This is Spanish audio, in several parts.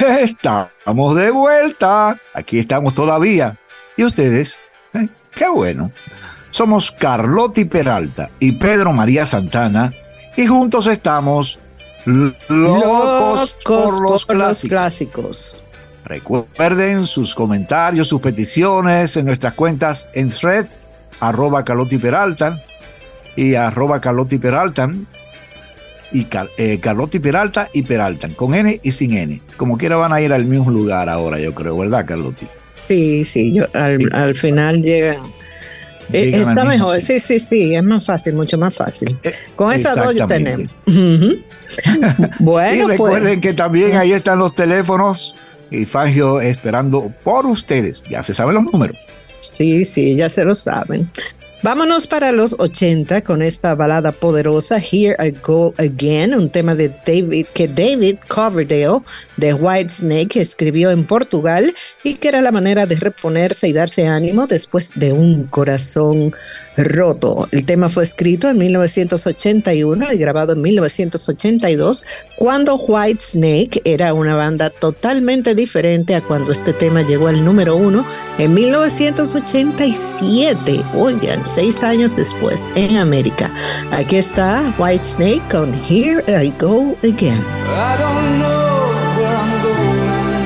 Estamos de vuelta. Aquí estamos todavía. ¿Y ustedes? Qué bueno. Somos Carlotti Peralta y Pedro María Santana y juntos estamos locos por los clásicos. Recuerden sus comentarios, sus peticiones en nuestras cuentas en thread, @Carlotti Peralta y @Carlotti Peralta y Carlotti Peralta y Peraltan, con N y sin N. Como quiera van a ir al mismo lugar ahora, yo creo, ¿verdad, Carlotti? Sí, al final llegan. Está mejor, sí, es más fácil, mucho más fácil. Con esas dos ya tenemos. Bueno, y recuerden que también ahí están los teléfonos y Fangio esperando por ustedes. Ya se saben los números. Sí, ya se lo saben. Vámonos para los 80 con esta balada poderosa, Here I Go Again, un tema de David Coverdale de Whitesnake escribió en Portugal y que era la manera de reponerse y darse ánimo después de un corazón roto. El tema fue escrito en 1981 y grabado en 1982, cuando Whitesnake era una banda totalmente diferente a cuando este tema llegó al número 1 en 1987. Oigan, 6 años después en América. Aquí está Whitesnake con Here I Go Again. I don't know where I'm going,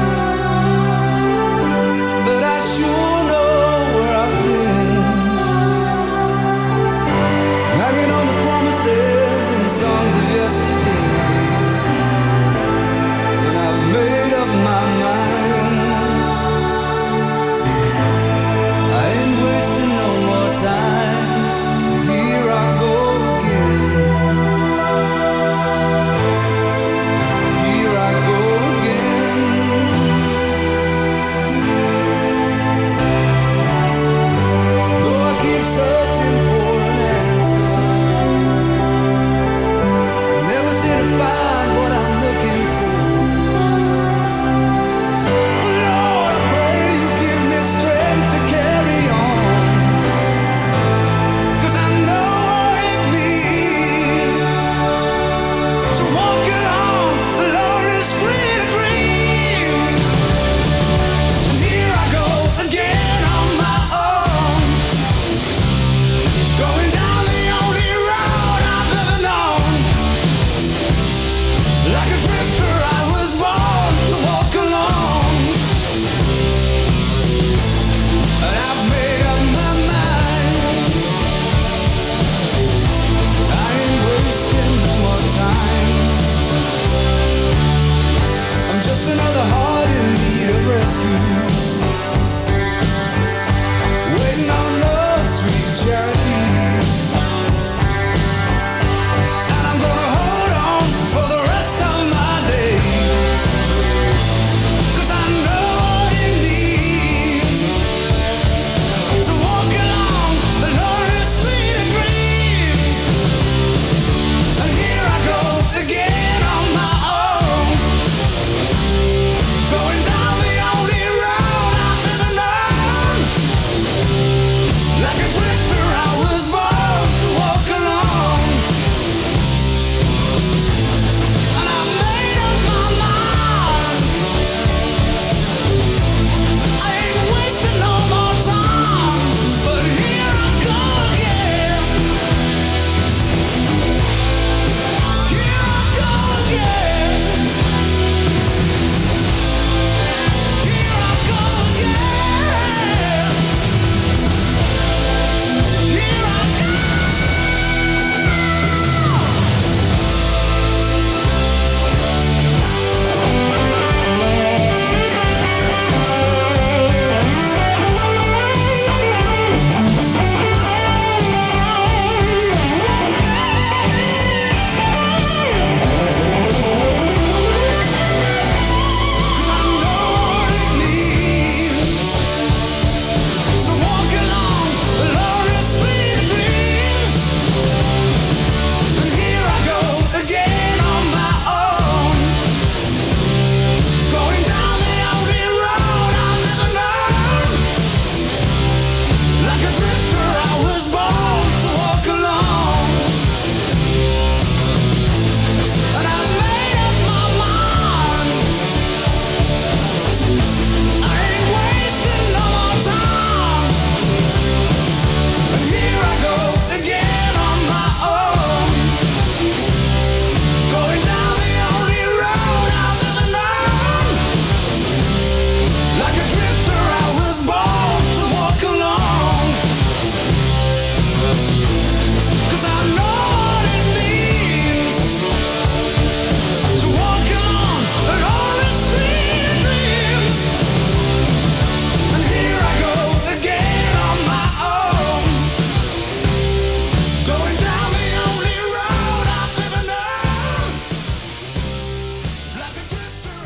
but I sure know where I've been. Hanging on the promises and songs of yesterday, and I've made up my mind. I ain't wasting no more time. Here I go again. Here I go again. Though I keep searching for an answer, I never seem to find what I'm looking for. Lord, I pray you give me strength to carry on, 'cause I know it means to walk along the lonely street of dreams. And here I go again on my own, going down the only road I've ever known. Like a drifter I was born to walk alone, and I've made up my mind. I ain't wasting no more time. I'm just another heart in need of rescue, waiting on love's sweet charity. And I'm gonna hold on for the rest of my days, 'cause I know it means to walk along the lonely street of dreams. And here I go again on my own, going down the only road I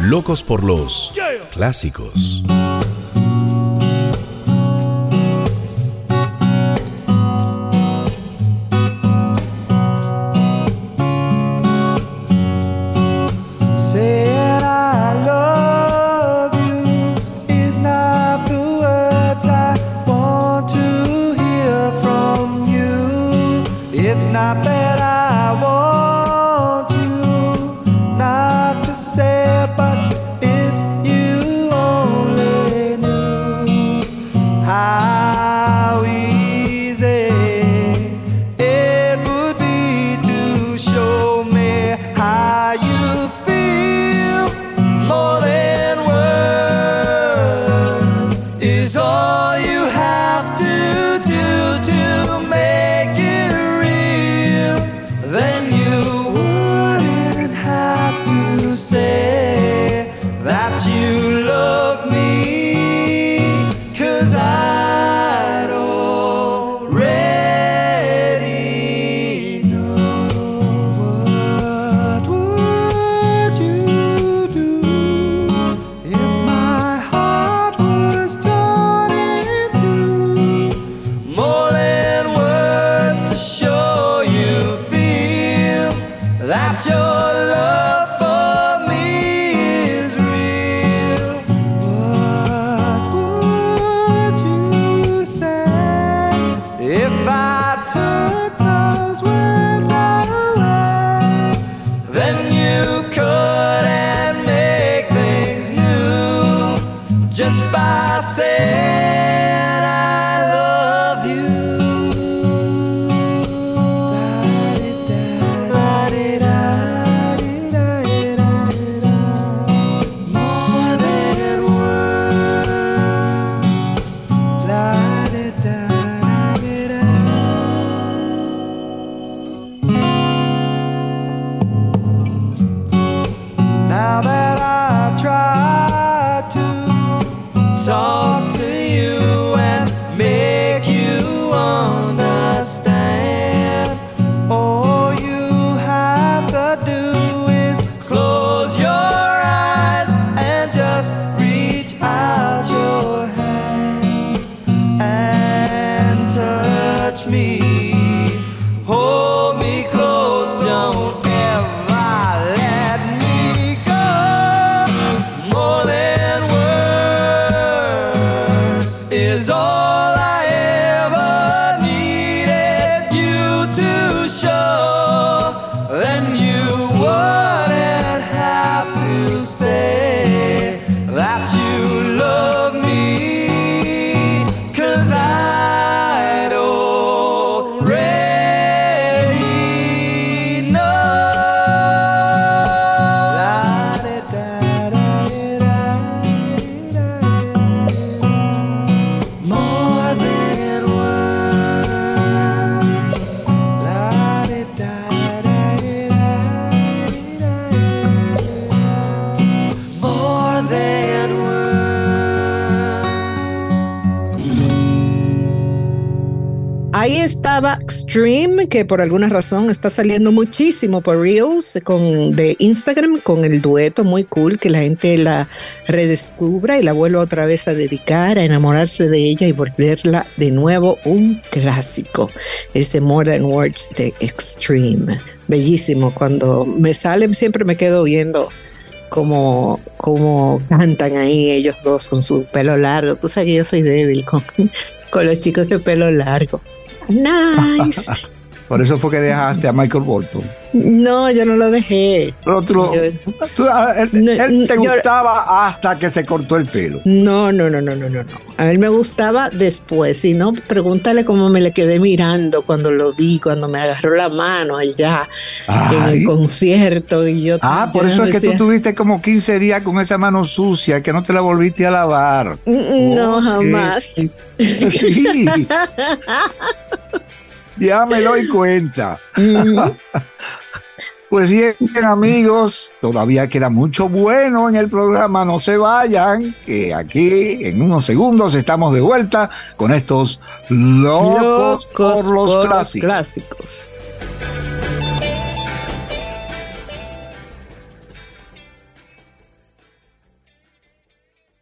Locos por los clásicos. Saying I love you is not the words I want to hear from you. It's not that I want you not to say it, but if you only knew how easy it would be to show me how you feel. More than words is all you have to do to make it real. Then you wouldn't have to say that you love me, 'cause I'd already know. What would you do if my heart was torn in two? More than words to show you feel that your love for me is real. What would you say if I took those words away? Then you couldn't make things new just by saying I love you. More than words. Now that I've tried to talk to you and make you understand, all you have to do is close your eyes and just reach out your hands and touch me. Hold me close, don't ever let me go. More than words is all I ever needed you to show. Then you wouldn't have to say that you love me, 'cause I'd already know. More than words. More than words. Ahí estaba Extreme, que por alguna razón está saliendo muchísimo por Reels de Instagram, con el dueto muy cool, que la gente la redescubra y la vuelva otra vez a dedicar, a enamorarse de ella y volverla de nuevo un clásico. Ese More Than Words de Extreme. Bellísimo. Cuando me salen siempre me quedo viendo cómo cantan ahí ellos dos con su pelo largo. Tú sabes que yo soy débil con los chicos de pelo largo. Nice. Por eso fue que dejaste a Michael Bolton. No, yo no lo dejé. Pero él te gustaba hasta que se cortó el pelo. No. A él me gustaba después. Si no, pregúntale cómo me le quedé mirando cuando lo vi, cuando me agarró la mano allá en el concierto. Y yo, por eso es que tú tuviste como 15 días con esa mano sucia, que no te la volviste a lavar. No, jamás. Sí. Ya me doy cuenta. Pues bien, amigos, todavía queda mucho bueno en el programa. No se vayan, que aquí en unos segundos estamos de vuelta con estos locos por los clásicos.